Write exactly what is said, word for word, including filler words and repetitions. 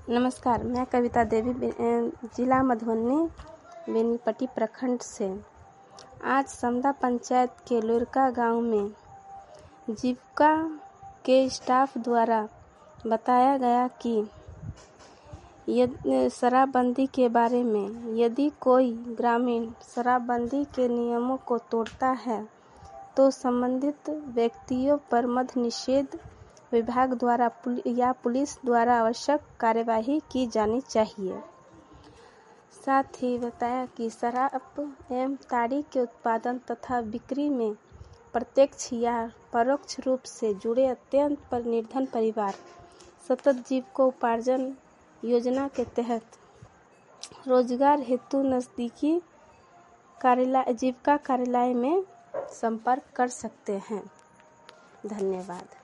नमस्कार, मैं कविता देवी जिला मधुबनी बेनीपट्टी प्रखंड से। आज समदा पंचायत के लुरका गांव में जीविका के स्टाफ द्वारा बताया गया कि यदि शराबबंदी के बारे में यदि कोई ग्रामीण शराबबंदी के नियमों को तोड़ता है तो संबंधित व्यक्तियों पर मद्य निषेध विभाग द्वारा या पुलिस द्वारा आवश्यक कार्यवाही की जानी चाहिए। साथ ही बताया कि शराब एवं ताड़ी के उत्पादन तथा बिक्री में प्रत्यक्ष या परोक्ष रूप से जुड़े अत्यंत पर निर्धन परिवार सतत जीविकोपार्जन योजना के तहत रोजगार हेतु नजदीकी कार्यालय जीविका कार्यालय में संपर्क कर सकते हैं। धन्यवाद।